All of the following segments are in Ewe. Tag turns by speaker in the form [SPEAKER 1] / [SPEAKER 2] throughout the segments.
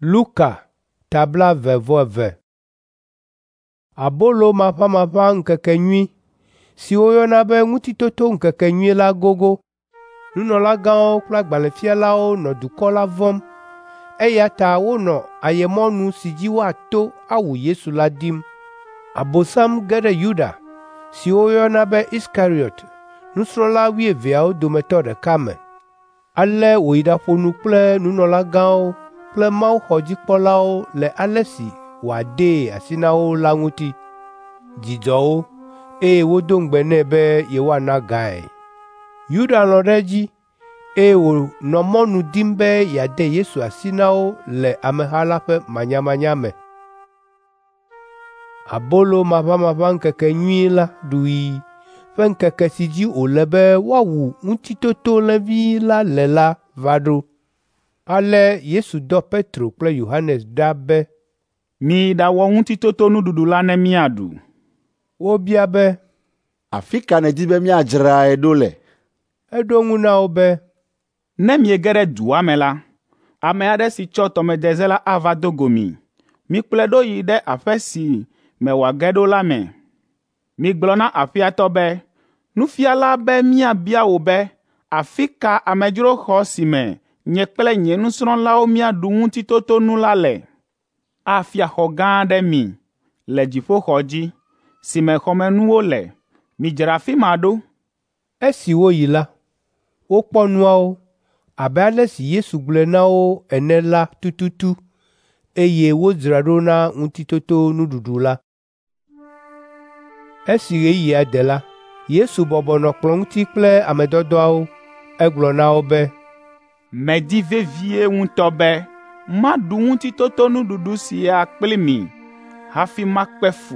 [SPEAKER 1] Luka tabla veve. Abolo mapa nkekenyui si woyɔna be ŋutitoto nkekenyui la gogo. Nunɔlagãwo kple agbalẽfialawo nɔ dukɔ la vɔ̃m, eya ta wonɔ ayemɔnu si dzi woato awu Yesu la dim. Abosam ge ɖe Yuda si woyɔna be Iskariot, nusrɔ̃la 12 dometɔ ɖeka me. Ale wòyi ɖaƒo nu kple nunɔlagãwo kple mawuxɔdzikpɔlawo le ale si wòadee asi na wo la ŋuti. Dzidzɔ wo, eye wodo ŋugbe nɛ be yewoana gae. Yuda lɔ̃ ɖe edzi, eye wònɔ mɔnu dim be yeade Yesu asi na wo le ameha la ƒe manyamanya me. Abolo maʋamaʋã ŋkekenyui la ɖui ƒe ŋkeke si dzi wòle be woawu ŋutitotolẽvi la le la va ɖo. Ale Yesu dɔ Petro kple Yohanes ɖa be,
[SPEAKER 2] "Mi ɖawɔ ŋutitoto nuɖuɖu la ne míaɖu."
[SPEAKER 1] Wobia be,
[SPEAKER 3] "Afi ka nèdi be míadzrae ɖo le?"
[SPEAKER 1] Eɖo eŋu na wo be,
[SPEAKER 2] "Ne miege ɖe dua me la, ame aɖe si tsɔ tɔmedeze la ava do go mi. Mikplɔe ɖo yi ɖe aƒe si me wòage ɖo la me. Migblɔ na aƒea tɔ be, Nufiala be míabia wò be, afi ka amedzroxɔ si me nye kple nye nusrɔ̃lawo míaɖu ŋutitotonu la le? Afia xɔ gã aɖe mi le dziƒoxɔ dzi, si me xɔmenuwo le. Midzra afi ma ɖo."
[SPEAKER 1] Esi woyi la, wokpɔ nuawo abe ale si Yesu gblɔe na wo ene la tututu, eye wodzra ɖo na ŋutitoto nuɖuɖu la. Esi ɣeyiɣia de la, Yesu bɔbɔnɔ kplɔ̃ ŋuti kple ame dɔdɔawo. Egblɔ na wo be,
[SPEAKER 2] "Medi vevie ŋutɔ be maɖu ŋutitoto nuɖuɖu sia kpli mi hafi makpe fu,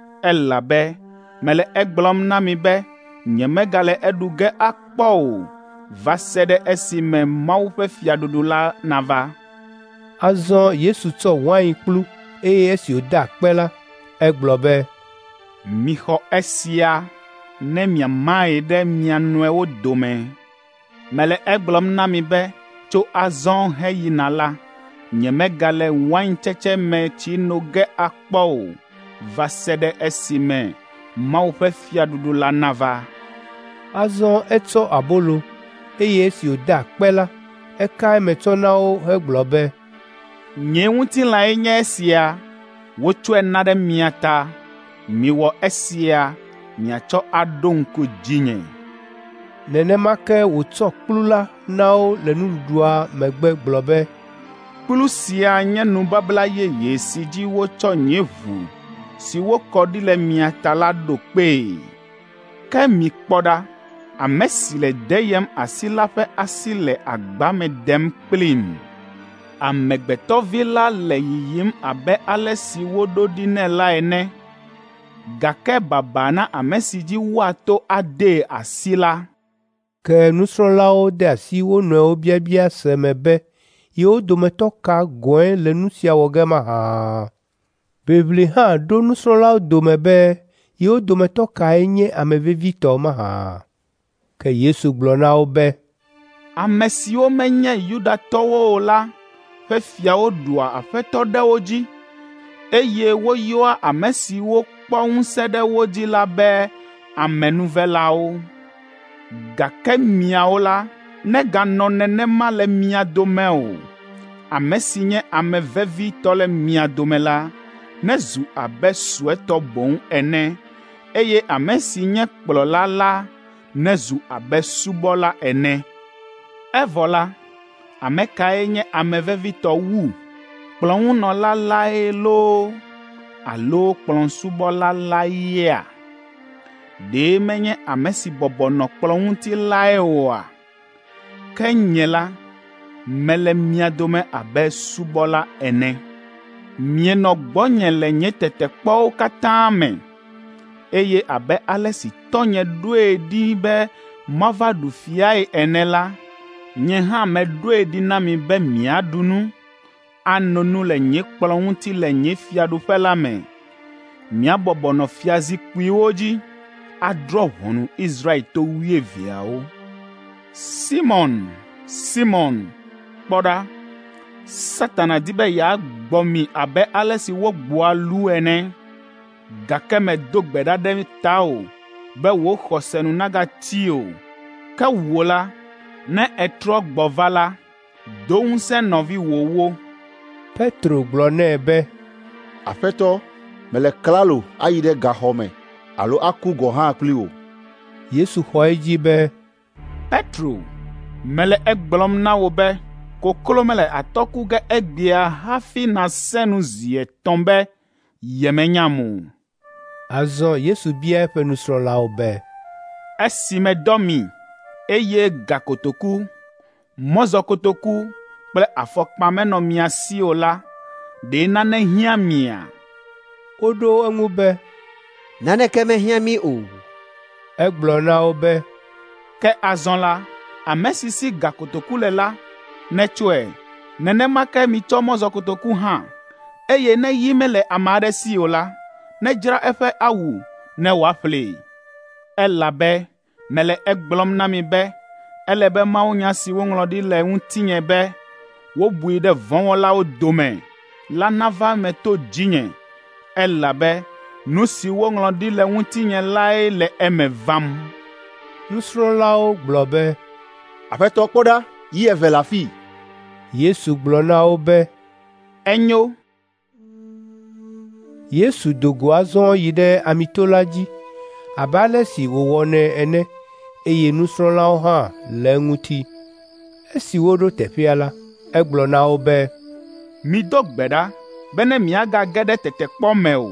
[SPEAKER 2] elabe mele egblɔm na mi be nyemegale eɖu ge akpɔ o, va se ɖe esime Mawu ƒe fiaɖuɖu la nava."
[SPEAKER 1] Azɔ Yesu tsɔ wainkplu, eye esi wòda akpe la, egblɔ be,
[SPEAKER 2] "Mixɔ esia ne miamae ɖe mia nɔewo dome. Mele egblɔm na mi be tso azɔ heyina la, nyemegale waintsetse me tsi no ge akpɔ o, va se ɖe esime Mawu ƒe fiaɖuɖu la nava."
[SPEAKER 1] Azɔ etsɔ abolo, eye esi wòda akpe la, eka eme tsɔ na wo hegblɔ be,
[SPEAKER 2] "Nye ŋutilãe nye esia, wotsɔe na ɖe mia ta. Miwɔ esia miatsɔ aɖo ŋku dzinye."
[SPEAKER 1] Nenema ke wòtsɔ kplu la na wo le nuɖuɖua megbe gblɔ be,
[SPEAKER 2] "Kplu sia nye nubabla yeye si dzi wotsɔ nye ʋu si wokɔ ɖi le mia ta la ɖo kpee. Ke mikpɔ ɖa, ame si le deyem asi la ƒe asi le agba me dem kplim. Amegbetɔ Vi la le yiyim abe ale si woɖo ɖi nɛ la ene, gake baba na ame si dzi woato adee asi la."
[SPEAKER 1] Ke nusrɔ̃lawo de asi wo nɔewo biabia se me be yewo dometɔ ka gɔ̃e le nu sia wɔ ge mahã. Ʋiʋli hã ɖo nusrɔ̃lawo dome be yewo dometɔ kae nye ame vevitɔ mahã. Ke Yesu gblɔ na wo be,
[SPEAKER 2] "Ame siwo menye Yudatɔwo o la ƒe fiawo ɖua aƒetɔ ɖe wo dzi, eye woyɔa ame siwo kpɔ ŋusẽ ɖe wo dzi la be amenuvelawo. Gake miawo la, neganɔ nenema le mia dome o. Ame si nye ame vevitɔ le mia dome la, nezu abe suetɔ boŋ ene, eye ame si nye kplɔla la nezu abe subɔla ene. Evɔ la, ame kae nye ame vevitɔ wu? Kplɔ̃ŋunɔla lae loo, alo kplɔ̃subɔla laea? Ɖe menye ame si bɔbɔnɔ kplɔ̃ ŋuti lae oa? Ke nye la, mele mia dome abe subɔla ene. Mienɔ gbɔnye le nye tetekpɔwo katã me, eye abe ale si tɔnye ɖoe ɖi be mava ɖu fiae ene la, nye hã meɖoe ɖi na mi be miaɖu nu, ano nu le nye kplɔ̃ ŋuti le nye fiaɖuƒe la me. Miabɔbɔnɔ fiazikpuiwo dzi, adrɔ̃ ʋɔnu Israel to 12. Simɔn, Simɔn, kpɔ ɖa, Satana di be yeagbɔ mi abe ale si wogboa lu ene, gake medo gbe ɖa ɖe tawò be wò xɔsenu nagati o. Ke wò la, ne ètrɔ gbɔ va la, do ŋusẽ nɔvi wòwo.
[SPEAKER 1] Petro gblɔ nɛ be,
[SPEAKER 3] Aƒetɔ, mele klalo ayi ɖe gaxɔ me alo aku gɔ hã kpli wò.
[SPEAKER 1] Yesu xɔ edzi be,
[SPEAKER 2] Petro, mele egblɔm na wò be koklo mele atɔku ge egbea hafi nasẽ nu zi 3 be yemenyam o.
[SPEAKER 1] Azɔ Yesu bia eƒe nusrɔ̃lawo be,
[SPEAKER 2] esi medɔ mi, eye gakotoku, mɔzɔkotoku kple afɔkpa menɔ mia si o la, ɖe nane hiã mia?
[SPEAKER 1] Woɖo eŋu be,
[SPEAKER 4] naneke mehiã mi o.
[SPEAKER 1] Egblɔ na wo be,
[SPEAKER 2] ke azɔ la, ame si si gakotoku le la, netsɔe. Nenema ke mitsɔ mɔzɔkotoku hã, eye ne yi mele ame aɖe si o la, nedzra eƒe awu ne wòaƒlee. Elabe mele egblɔm na mi be, ele be mawunya si woŋlɔ ɖi le ŋutinye be, wobui ɖe vɔ̃wɔlawo dome la nava me to dzinye, elabe nu si woŋlɔ ɖi le ŋutinye lae le eme vam.
[SPEAKER 1] Nusrɔ̃lawo gblɔ be,
[SPEAKER 3] Aƒetɔ, kpɔ ɖa, yi 2 le afii.
[SPEAKER 1] Yesu gblɔ na wo be,
[SPEAKER 2] Enyo.
[SPEAKER 1] Yesu do go azɔ yi ɖe amito la dzi, abe ale si wòwɔnɛ ene, eye nusrɔ̃lawo hã le eŋuti. Esi woɖo teƒea la, egblɔ na wo be,
[SPEAKER 2] Mido gbe ɖa be ne miagage ɖe tetekpɔ me o.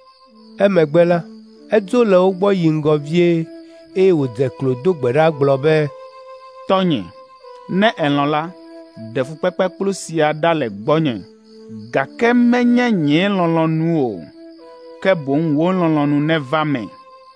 [SPEAKER 1] Emegbe la, edzo le wo gbɔ yi ŋgɔ vie, eye wòdze klo do gbe ɖa gblɔ be,
[SPEAKER 2] Tɔnye, ne elɔ̃ la, ɖe fukpekpe kplu sia ɖa le gbɔnye, gake menye nye lɔlɔ̃nu o, ke boŋ wò lɔlɔ̃nu neva me.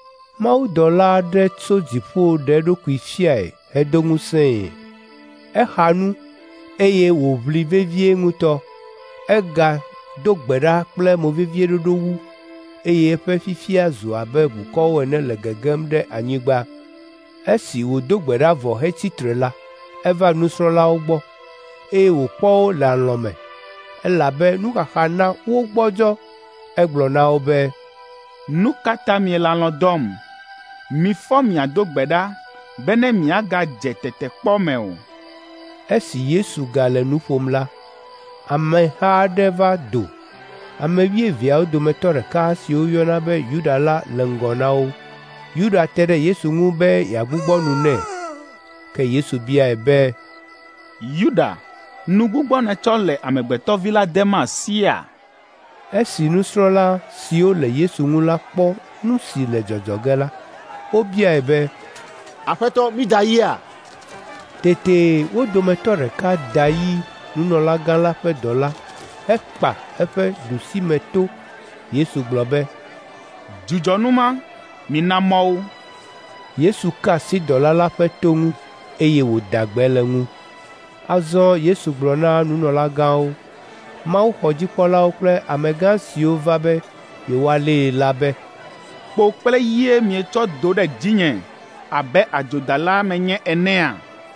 [SPEAKER 1] Mawudɔla aɖe tso dziƒo ɖe eɖokui fiae hedo ŋusẽe. Exa nu, eye wòʋli vevie ŋutɔ. Ega do gbe ɖa kple movevieɖoɖo wu, eye eƒe fifia zu abe ʋukɔwo ene le gegem ɖe anyigba. Esi wòdo gbe ɖa vɔ hetsitre la, eva nusrɔ̃lawo gbɔ, eye wòkpɔ wo le alɔ̃ me, elabe nuxaxa na wogbɔdzɔ. Egblɔ na wo be,
[SPEAKER 2] Nu ka ta miele alɔ̃ dɔm? Mifɔ miado gbe ɖa be ne miagadze tetekpɔ me o.
[SPEAKER 1] Esi Yesu gale nu ƒom la, ameha aɖe va do. Ame 12 dometɔ ɖeka si woyɔna be Yuda la le ŋgɔ na wo. Yuda te ɖe Yesu ŋu be yeagbugbɔ nu nɛ. Ke Yesu biae be,
[SPEAKER 2] Yuda, nugbugbɔ nètsɔ le Amegbetɔ Vi la dem asia?
[SPEAKER 1] Esi nusrɔ̃la siwo le Yesu ŋu la kpɔ nu si le dzɔdzɔ ge la, wobiae be,
[SPEAKER 3] Aƒetɔ, mida yia?
[SPEAKER 1] Tete wo dometɔ ɖeka da yi nunɔlagã la ƒe dɔla, hekpa eƒe ɖusime to. Yesu gblɔ be,
[SPEAKER 2] Dzudzɔnu ma, mina mɔ wo.
[SPEAKER 1] Yesu ka asi dɔla la ƒe to ŋu, eye wòda gbe le ŋu. Azɔ Yesu gblɔ na nunɔlagãwo, mawuxɔdzikpɔlawo kple amegã siwo va be yewoalée la be,
[SPEAKER 2] Kpo kple yie mietsɔ do ɖe dzinye abe adzodala menye enea?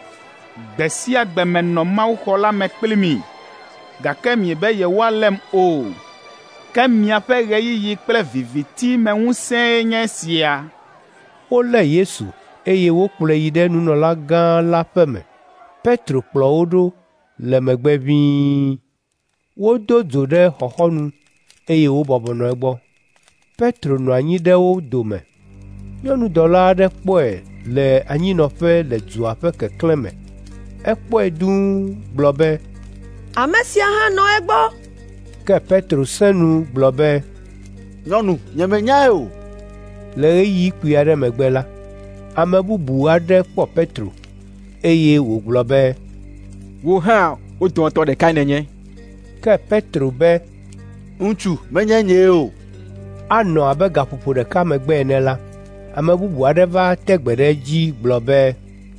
[SPEAKER 2] Gbe sia gbe menɔ mawuxɔ la me kpli mi, gake miebe yewoalém o. Ke miaƒe ɣeyiɣi kple viviti me ŋusẽe nye sia.
[SPEAKER 1] Wolé Yesu, eye wokplɔe yi ɖe nunɔlagã la ƒe me. Petro kplɔ wo ɖo le megbe ʋĩi. Wodo dzo ɖe xɔxɔnu, eye wobɔbɔ nɔ egbɔ. Petro nɔ anyi ɖe wo dome. Nyɔnudɔla aɖe kpɔe le anyinɔƒe le dzoa ƒe keklẽ me. Ekpɔe dũu gblɔ be,
[SPEAKER 4] Ame sia hã nɔ egbɔ.
[SPEAKER 1] Ke Petro sẽ nu gblɔ be,
[SPEAKER 3] Nyɔnu, nyemenyae o.
[SPEAKER 1] Le ɣeyiɣi kpui aɖe megbe la, ame bubu aɖe kpɔ Petro, eye wògblɔ be,
[SPEAKER 5] Wò hã wo dometɔ ɖekae nènye.
[SPEAKER 1] Ke Petro be,
[SPEAKER 3] Ŋutsu, menye nyee o.
[SPEAKER 1] Anɔ abe gaƒoƒo ɖeka megbe ene la, ame bubu aɖe va te gbe ɖe edzi gblɔ be,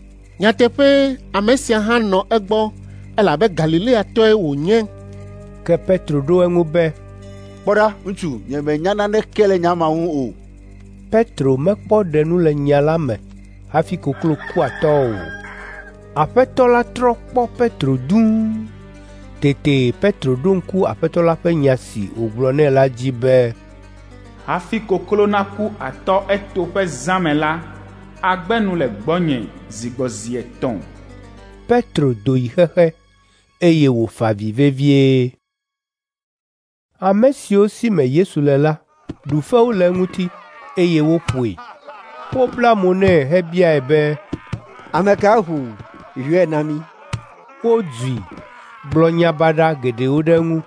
[SPEAKER 6] Nyateƒe ame sia hã nɔ egbɔ, elabe Galileatɔe wònye.
[SPEAKER 1] Ke Petro ɖo eŋu be,
[SPEAKER 3] Kpɔ ɖa, ŋutsu, nyemenya naneke le nya ma ŋu o.
[SPEAKER 1] Petro mekpɔ ɖenu le nya la me hafi koklo ku atɔ o. Aƒetɔ la trɔ kpɔ Petro dũu. Tete Petro ɖo ŋku Aƒetɔ la ƒe nya si wògblɔ nɛ la dzi be,
[SPEAKER 2] hafi koklo naku atɔ eto ƒe zã me la, agbe nu le gbɔnye zigbɔ zi 3.
[SPEAKER 1] Petro do yi xexe, eye wòfa avi vevie. Ame siwo si me Yesu le la ɖu fewu le eŋuti, eye woƒoe. Wobla mo nɛ hebiae be,
[SPEAKER 4] Ame ka ʋu yɔe na mí?
[SPEAKER 1] Wodzui, gblɔ nya baɖa geɖewo ɖe eŋu.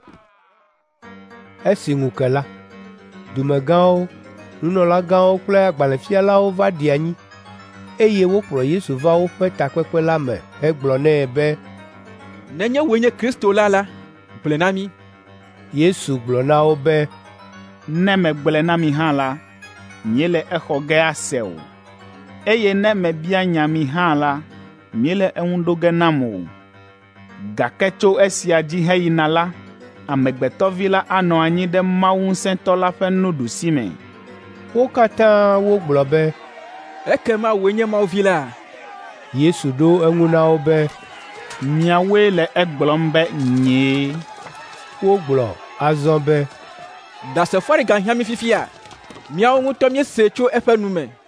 [SPEAKER 1] Esi ŋu ke la, dumegãwo, nunɔlagãwo kple agbalẽfialawo va ɖi anyi, eye wokplɔ Yesu va woƒe takpekpe la me hegblɔ nɛ be,
[SPEAKER 5] Nenye wòe nye Kristo la, gblɔe na mí.
[SPEAKER 1] Yesu gblɔ na wo be,
[SPEAKER 2] Ne megblɔe na mi hã la, miele exɔ ge ase o. Eye ne mebia nya mi hã la, miele eŋu ɖo ge nam o. Gake tso esia dzi heyina la, Amegbetɔ Vi la anɔ anyi ɖe Mawu Ŋusẽtɔ la ƒe nuɖusime.
[SPEAKER 1] Wo katã wogblɔ be,
[SPEAKER 5] Ekema wòe nye Mawu Vi la?
[SPEAKER 1] Yesu ɖo eŋu na wo be,
[SPEAKER 2] Miawoe le egblɔm be nyee.
[SPEAKER 1] Wogblɔ azɔ be,
[SPEAKER 5] Ɖasefo aɖe gahiã mí fifia, míawo ŋutɔ míese tso eƒe nu me.